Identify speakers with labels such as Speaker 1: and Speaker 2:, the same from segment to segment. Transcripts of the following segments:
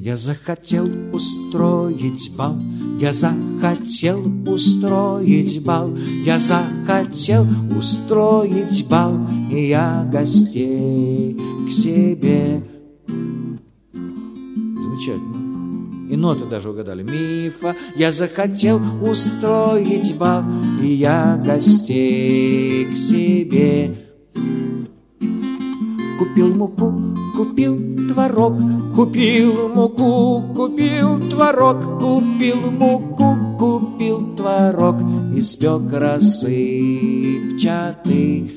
Speaker 1: Я захотел устроить бал, я захотел устроить бал, я захотел устроить бал, и я гостей к себе. Замечательно. И ноты даже угадали. Мифа. Я захотел устроить бал, и я гостей к себе. Купил муку, купил творог, купил муку, купил творог, купил муку, купил творог, испек рассыпчатый.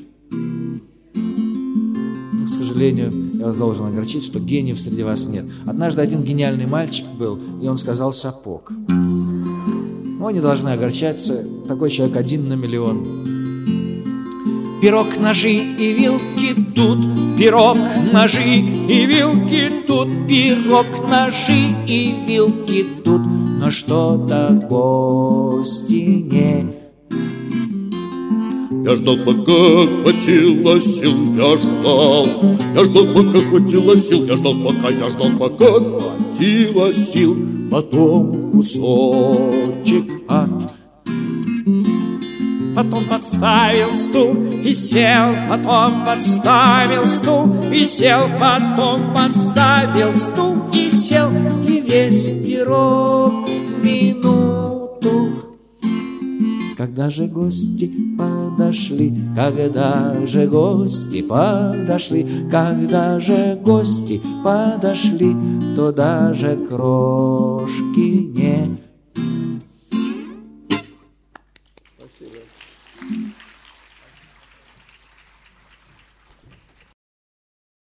Speaker 1: К сожалению, я вас должен огорчить, что гениев среди вас нет. Однажды один гениальный мальчик был, и он сказал сапог. Вы не должны огорчаться, такой человек 1 на миллион. Пирог, ножи и вилки тут, пирог, ножи и вилки тут, пирог, ножи и вилки тут, но что-то гости не.
Speaker 2: Я ждал, пока хватило сил, я ждал, пока хватило сил, я ждал, пока хватило сил, потом кусочек от.
Speaker 3: Потом подставил стул и сел, потом подставил стул и сел, потом подставил стул и сел,
Speaker 1: И весь пирог минуту. Когда же гости подошли, когда же гости подошли, когда же гости подошли, то даже крошки не